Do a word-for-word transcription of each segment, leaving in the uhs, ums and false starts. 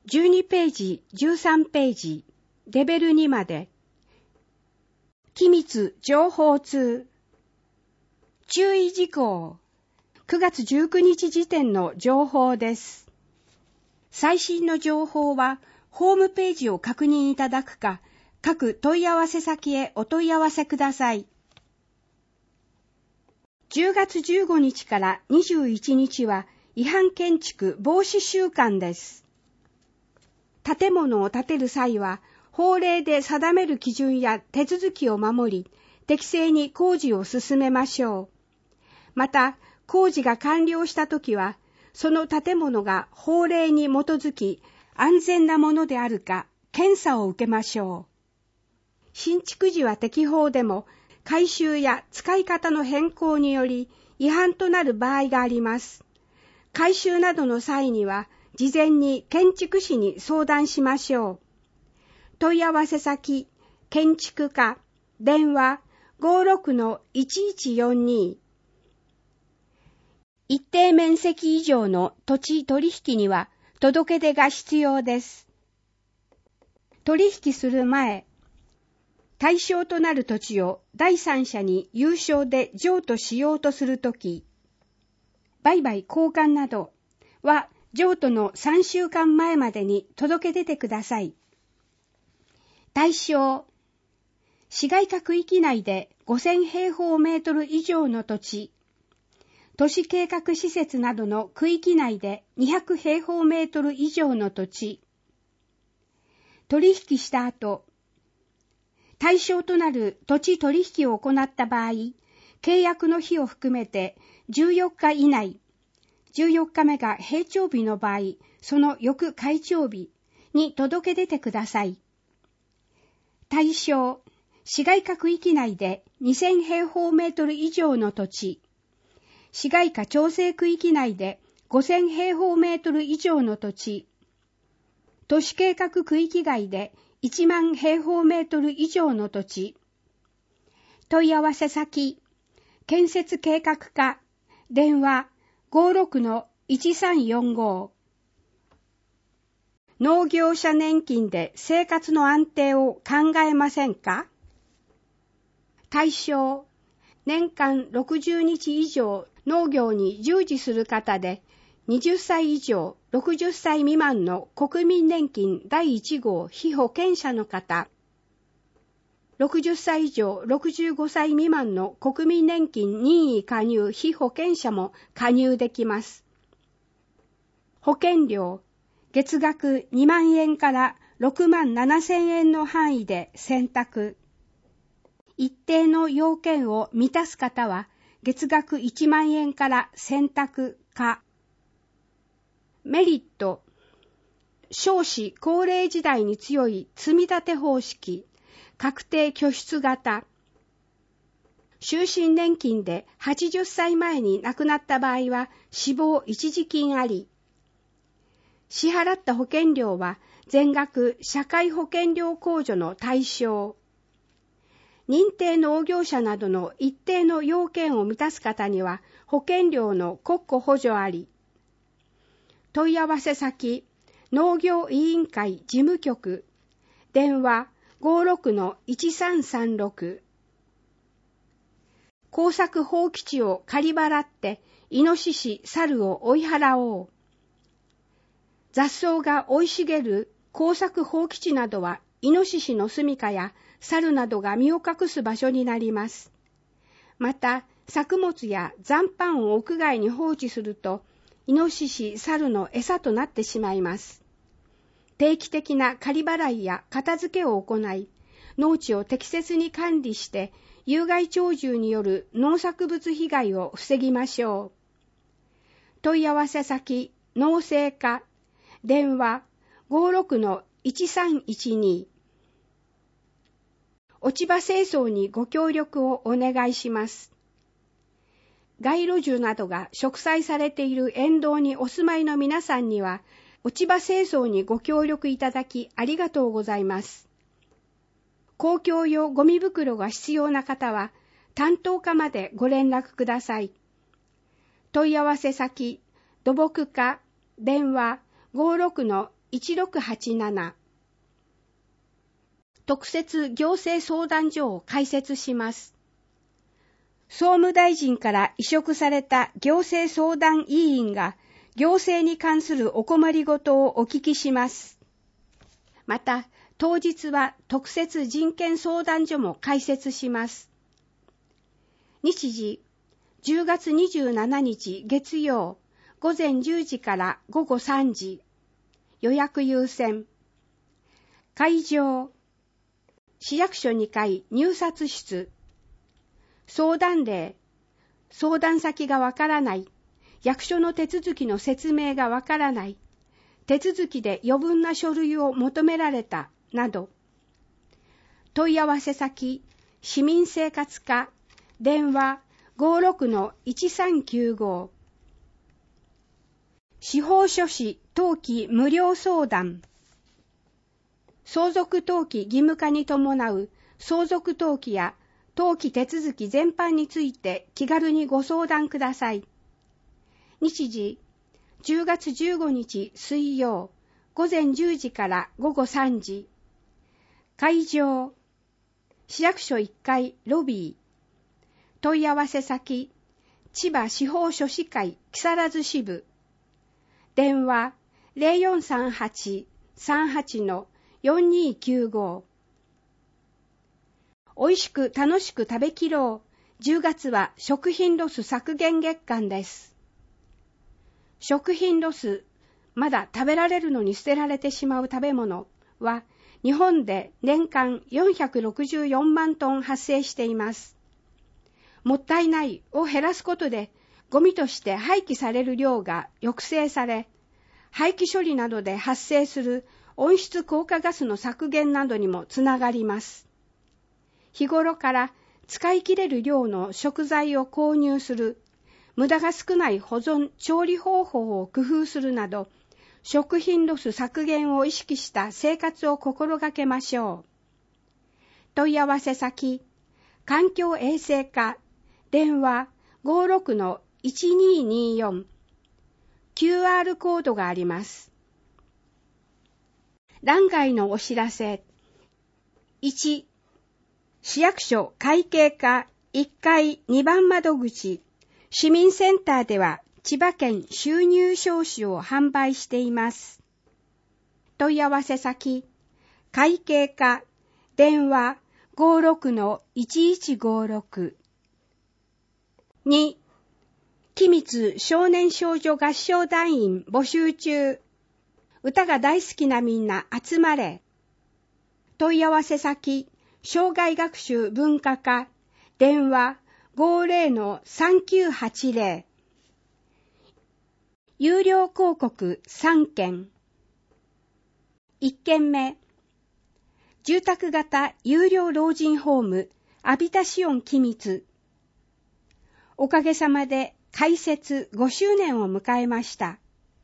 じゅうにページ、じゅうさんページ、レベルにまで。機密情報通。注意事項。くがつじゅうくにち時点の情報です。最新の情報は、ホームページを確認いただくか、各問い合わせ先へお問い合わせください。じゅうがつじゅうごにちからにじゅういちにちは、違反建築防止週間です。建物を建てる際は、法令で定める基準や手続きを守り、適正に工事を進めましょう。また、工事が完了したときは、その建物が法令に基づき安全なものであるか検査を受けましょう。新築時は適法でも、改修や使い方の変更により違反となる場合があります。改修などの際には、事前に建築士に相談しましょう。問い合わせ先、建築課、電話 ごろくのいちいちよんに。一定面積以上の土地取引には届け出が必要です。取引する前、対象となる土地を第三者に有償で譲渡しようとするとき、売買交換などは譲渡のさんしゅうかんまえまでに届け出てください。対象、市街化区域内でごせんへいほうメートル以上の土地、都市計画施設などの区域内でにひゃくへいほうメートル以上の土地、取引した後、対象となる土地取引を行った場合、契約の日を含めてじゅうよっか以内、じゅうよっかめが閉帳日の場合、その翌開帳日に届け出てください。対象、市街化区域内でにせんへいほうメートル以上の土地、市街化調整区域内でごせんへいほうメートル以上の土地、都市計画区域外でいちまんへいほうメートル以上の土地、問い合わせ先、建設計画課、電話 ごろくのいちさんよんご。農業者年金で生活の安定を考えませんか？対象、年間ろくじゅうにち以上農業に従事する方で、はたち以上ろくじゅっさい未満の国民年金だいいちごう被保険者の方、ろくじゅっさい以上ろくじゅうごさい未満の国民年金任意加入被保険者も加入できます。保険料、月額にまんえんからろくまんななせんえんの範囲で選択。一定の要件を満たす方は月額いちまんえんから選択か。メリット、少子高齢時代に強い積み立て方式、確定拠出型。終身年金ではちじゅっさいまえに亡くなった場合は死亡一時金あり。支払った保険料は全額社会保険料控除の対象。認定農業者などの一定の要件を満たす方には保険料の国庫補助あり。問い合わせ先、農業委員会事務局、電話 ごろくのいちさんさんろく。耕作放棄地を借り払ってイノシシ、猿を追い払おう。雑草が生い茂る耕作放棄地などはイノシシの住処や猿などが身を隠す場所になります。また、作物や残飯を屋外に放置すると、イノシシ、猿の餌となってしまいます。定期的な借り払いや片付けを行い、農地を適切に管理して、有害鳥獣による農作物被害を防ぎましょう。問い合わせ先、農政課、電話 ごろくのいちさんいちに。落ち葉清掃にご協力をお願いします。街路樹などが植栽されている沿道にお住まいの皆さんには、落ち葉清掃にご協力いただきありがとうございます。公共用ゴミ袋が必要な方は、担当課までご連絡ください。問い合わせ先、土木課、電話 ごろくのいちろくはちなな。特設行政相談所を開設します。総務大臣から委嘱された行政相談委員が行政に関するお困りごとをお聞きします。また、当日は特設人権相談所も開設します。日時、じゅうがつにじゅうしちにち月曜、午前じゅうじから午後さんじ。予約優先。会場、市役所にかい入札室。相談例、相談先がわからない。役所の手続きの説明がわからない。手続きで余分な書類を求められた。など。問い合わせ先、市民生活課、電話 ごろくのいちさんきゅうご。司法書士登記無料相談。相続登記義務化に伴う相続登記や登記手続き全般について気軽にご相談ください。日時、じゅうがつじゅうごにち水曜、午前じゅうじから午後さんじ。会場、市役所いっかいロビー。問い合わせ先、千葉司法書士会木更津支部。電話 ゼロよんさんはち さんはち のよんにきゅうご。おいしく楽しく食べきろう。じゅうがつは食品ロス削減月間です。食品ロス、まだ食べられるのに捨てられてしまう食べ物は日本で年間よんひゃくろくじゅうよんまんトン発生しています。もったいないを減らすことでゴミとして廃棄される量が抑制され、廃棄処理などで発生する温室効果ガスの削減などにもつながります。日頃から使い切れる量の食材を購入する、無駄が少ない保存・調理方法を工夫するなど、食品ロス削減を意識した生活を心がけましょう。問い合わせ先、環境衛生課、電話 ごろくのいちにによん。キューアール コードがあります。欄外のお知らせ。いち、市役所会計課いっかいにばん窓口、市民センターでは千葉県収入証紙を販売しています。問い合わせ先、会計課、電話 ごろくのいちいちごろく。に、君津少年少女合唱団員募集中。歌が大好きなみんな集まれ。問い合わせ先、障害学習文化課、電話 ごぜろのさんきゅうはちぜろ。有料広告さんけん。いっけんめ、住宅型有料老人ホームアビタシオン君津。おかげさまで開設ごしゅうねんを迎えました。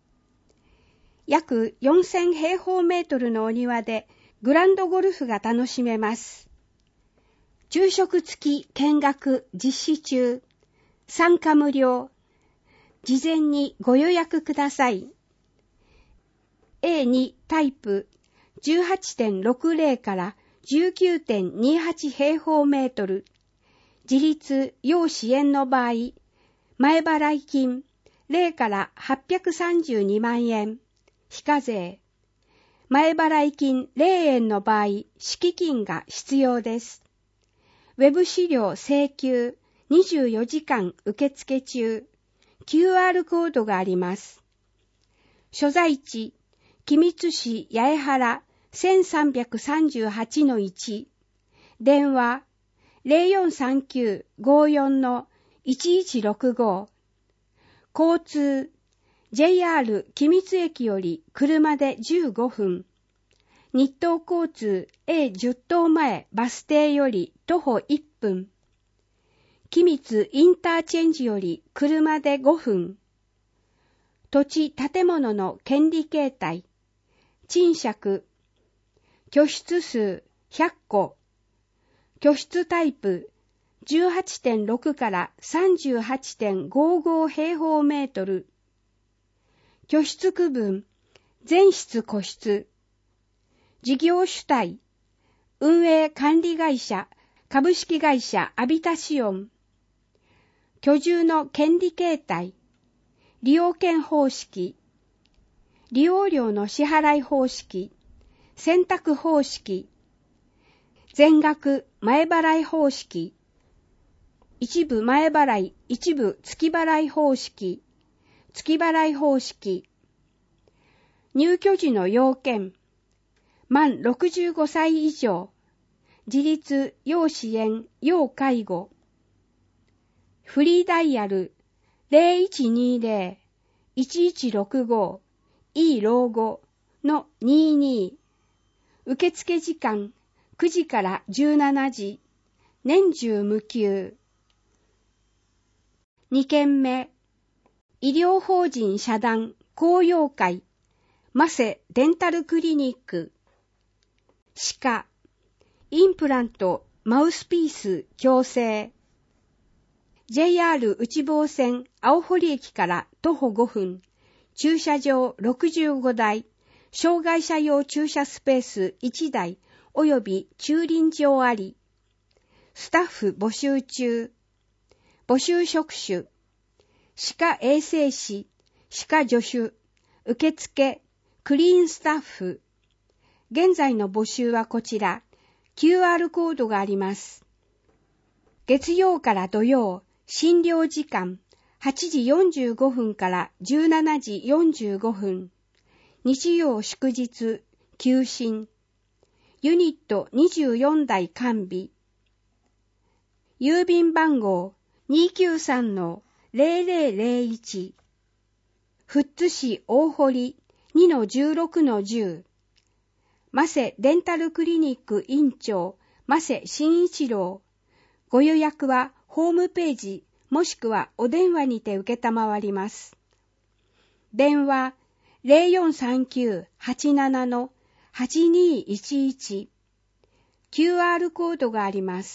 約よんせんへいほうメートルのお庭でグランドゴルフが楽しめます。昼食付き見学実施中。参加無料。事前にご予約ください。エーに タイプ じゅうはちてんろくぜろ から じゅうきゅうてんにはち 平方メートル。自立要支援の場合、前払い金ゼロからはっぴゃくさんじゅうにまんえん、非課税。前払い金ゼロえんの場合、敷金が必要です。ウェブ資料請求にじゅうよじかん受付中。キューアール コードがあります。所在地、君津市八重原 せんさんびゃくさんじゅうはちのいち。電話ゼロよんさんきゅう ごよんのいちいちろくご。交通、ジェイアール 君津駅より車でじゅうごふん。日東交通 エーじゅう 棟前バス停より徒歩いっぷん。君津インターチェンジより車でごふん。土地建物の権利形態、賃借、居室数ひゃっこ、居室タイプ じゅうはちてんろく から さんじゅうはちてんごご 平方メートル、居室区分全室個室、事業主体、運営管理会社、株式会社アビタシオン、居住の権利形態、利用権方式、利用料の支払い方式、選択方式、全額前払い方式、一部前払い、一部月払い方式、月払い方式、入居時の要件、満ろくじゅうごさい以上、自立、要支援、要介護、フリーダイヤル ゼロいちにゼロ いちいちろくご いい老後のにじゅうに、受付時間くじからじゅうしちじ、年中無休。に件目、医療法人社団公用会、マセデンタルクリニック、歯科、インプラント、マウスピース矯正。ジェイアール 内房線青堀駅から徒歩ごふん、駐車場ろくじゅうごだい、障害者用駐車スペースいちだい及び駐輪場あり。スタッフ募集中。募集職種、歯科衛生士、歯科助手、受付、クリーンスタッフ。現在の募集はこちら、キューアール コードがあります。月曜から土曜、診療時間はちじよんじゅうごふんからじゅうしちじよんじゅうごふん。日曜祝日、休診。ユニットにじゅうよんだい完備。郵便番号 にーきゅうさんのゼロゼロゼロいち。富津市大堀 にのじゅうろくのじゅう。マセデンタルクリニック院長、マセ慎一郎。ご予約はホームページもしくはお電話にて受けたまわります。電話 ゼロよんさんきゅう はちなな の はちにいちいち。キューアール コードがあります。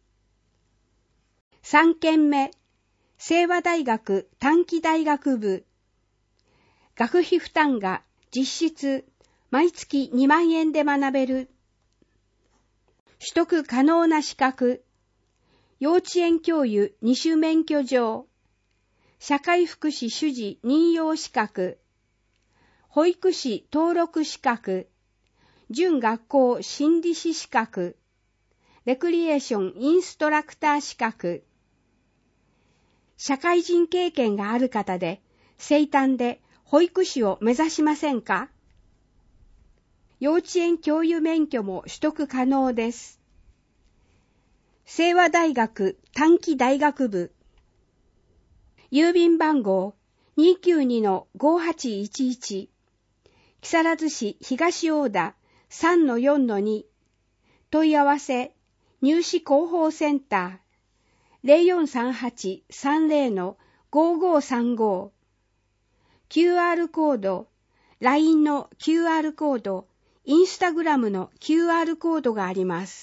さん件目、清和大学短期大学部。学費負担が実質毎月にまんえんで学べる。取得可能な資格、幼稚園教諭二種免許状、社会福祉主事任用資格、保育士登録資格、準学校心理士資格、レクリエーションインストラクター資格。社会人経験がある方で、生誕で保育士を目指しませんか？幼稚園教諭免許も取得可能です。清和大学短期大学部。郵便番号 にーきゅうにのごはちいちいち。木更津市東大田 さんのよんのに。問い合わせ、入試広報センター ゼロよんさんはち さんゼロ のごごさんご。キューアール コード、ライン の キューアール コード、インスタグラムの キューアール コードがあります。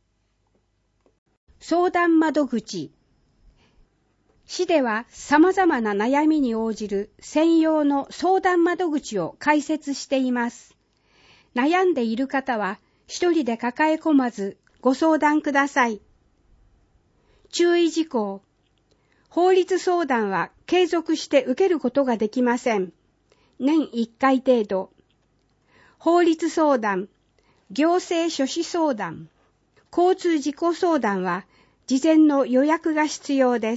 相談窓口。市では様々な悩みに応じる専用の相談窓口を開設しています。悩んでいる方は一人で抱え込まずご相談ください。注意事項。法律相談は継続して受けることができません。年いっかい程度。法律相談、行政書士相談、交通事故相談は事前の予約が必要です。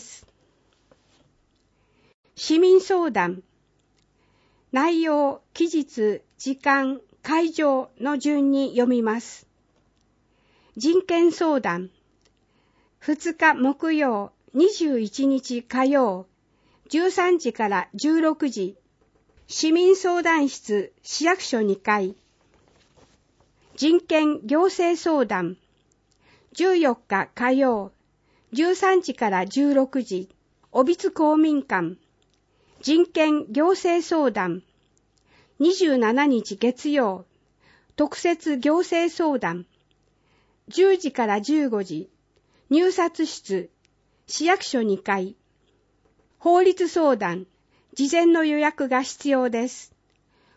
市民相談、内容、期日、時間、会場の順に読みます。人権相談、ふつか木曜、にじゅういちにち火曜、じゅうさんじからじゅうろくじ、市民相談室市役所にかい。人権行政相談、じゅうよっか火曜、じゅうさんじからじゅうろくじ、小櫃公民館。人権行政相談、にじゅうしちにち月曜、特設行政相談、じゅうじからじゅうごじ、入札室、市役所にかい。法律相談、事前の予約が必要です。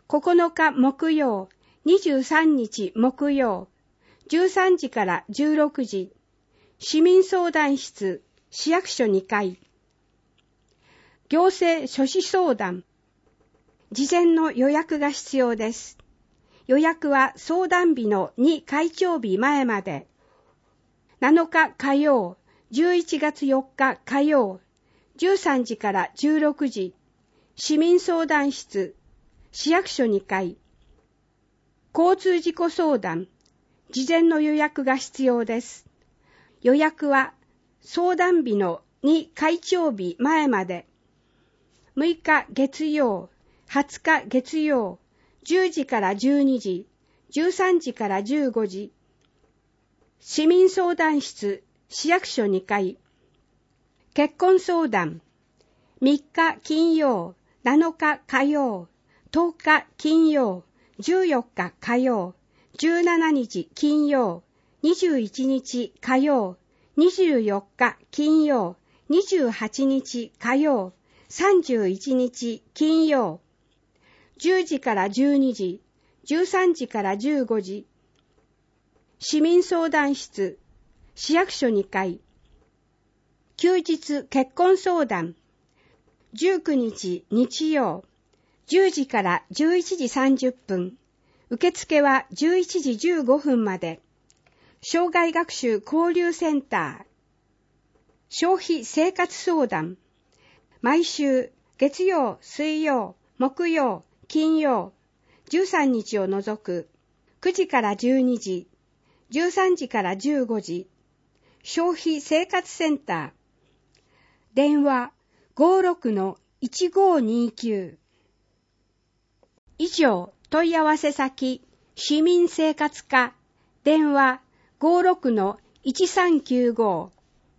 ここのか木曜、にじゅうさんにち木曜、じゅうさんじからじゅうろくじ、市民相談室、市役所にかい。行政書士相談。事前の予約が必要です。予約は相談日のに開庁日前まで。なのか火曜、じゅういちがつよっか火曜、じゅうさんじからじゅうろくじ、市民相談室、市役所にかい。交通事故相談。事前の予約が必要です。予約は相談日のに開庁日前まで。むいか月曜、はつか月曜、じゅうじからじゅうにじ、じゅうさんじからじゅうごじ。市民相談室、市役所にかい。結婚相談。みっか金曜、なのか火曜、とおか金曜、じゅうよっか火曜、じゅうしちにち金曜、にじゅういちにち火曜、にじゅうよっか金曜、にじゅうはちにち火曜、さんじゅういちにち金曜、じゅうじからじゅうにじ、じゅうさんじからじゅうごじ。市民相談室、市役所にかい。休日結婚相談。じゅうくにち日曜、じゅうじからじゅういちじさんじゅっぷん。受付はじゅういちじじゅうごふんまで。障害学習交流センター。消費生活相談。毎週月曜、水曜、木曜、金曜、じゅうさんにちを除くくじからじゅうにじ、じゅうさんじからじゅうごじ。消費生活センター。電話 ごろくのいちごにきゅう。以上、問い合わせ先、市民生活課、電話 ごろくのいちさんきゅうご。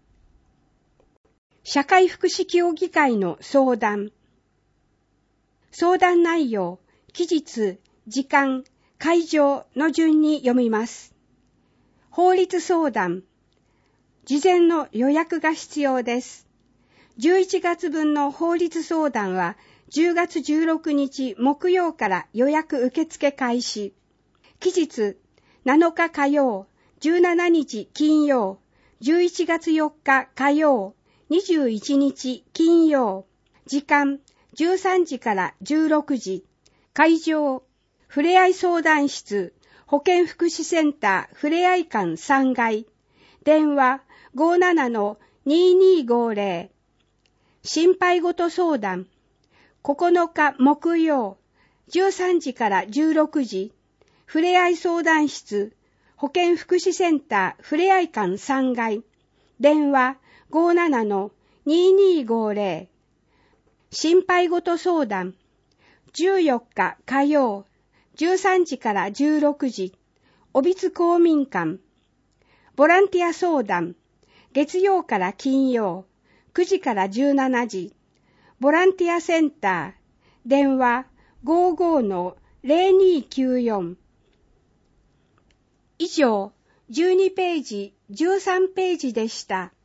社会福祉協議会の相談。相談内容、期日、時間、会場の順に読みます。法律相談。事前の予約が必要です。じゅういちがつぶんの法律相談はじゅうがつじゅうろくにち木曜から予約受付開始。期日なのか火曜、じゅうしちにち金曜、じゅういちがつよっか火曜、にじゅういちにち金曜。時間じゅうさんじからじゅうろくじ。会場ふれあい相談室、保健福祉センターふれあい館さんがい。電話 ごーななのにーにーごーぜろ。心配事相談。ここのか木曜、じゅうさんじからじゅうろくじ。ふれあい相談室、保健福祉センターふれあい館さんがい。電話 ごーななのにーにーごーぜろ。心配事相談。じゅうよっか火曜、じゅうさんじからじゅうろくじ。小櫃公民館。ボランティア相談。月曜から金曜、くじからじゅうしちじ。ボランティアセンター。電話 ごーごーのぜろにーきゅうよん。以上、じゅうにページ、じゅうさんページでした。